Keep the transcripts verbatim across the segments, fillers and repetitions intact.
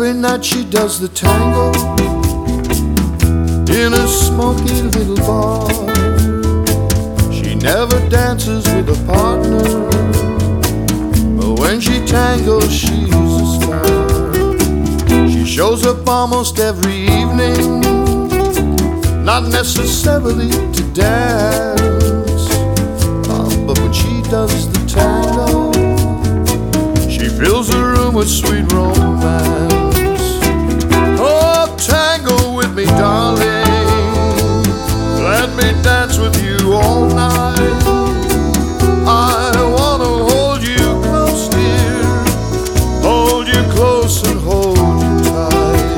Every night she does the tango in a smoky little bar. She never dances with a partner, but when she tangos, she's a star. She shows up almost every evening, not necessarily to dance, um, but when she does the tango, she fills the room with sweet romance. Oh, tango with me, darling. Let me dance with you all night. I wanna hold you close, dear. Hold you close and hold you tight.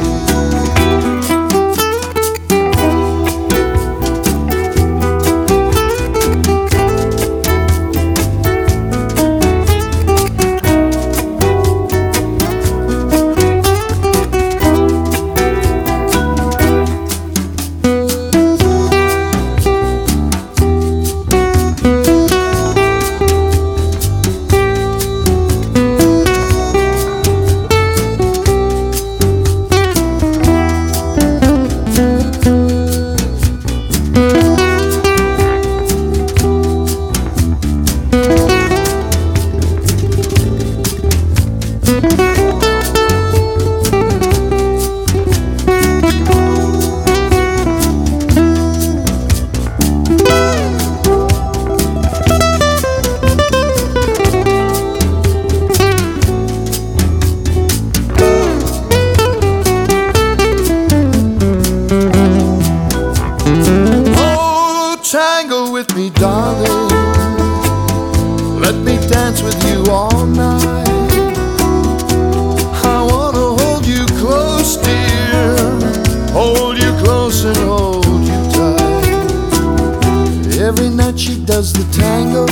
Tango with me, darling. Let me dance with you all night. I wanna hold you close, dear. Hold you close and hold you tight. Every night she does the tango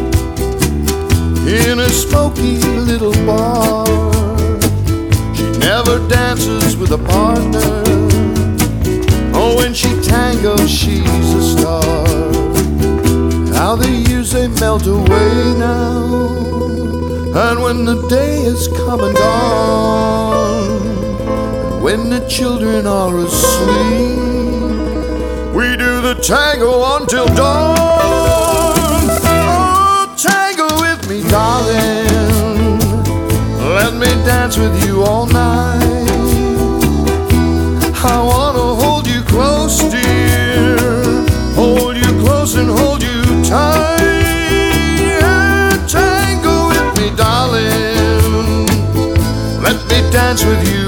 in a smoky little bar. She never dances with a partner. Oh, when she tangos, she's a star. How the years they melt away now, and when the day is come and gone, and when the children are asleep, we do the tango until dawn. Oh, tango with me, darling. Let me dance with you all night. I wanna hold you close, dear. Hold you close and hold you tight. Yeah, tango with me, darling. Let me dance with you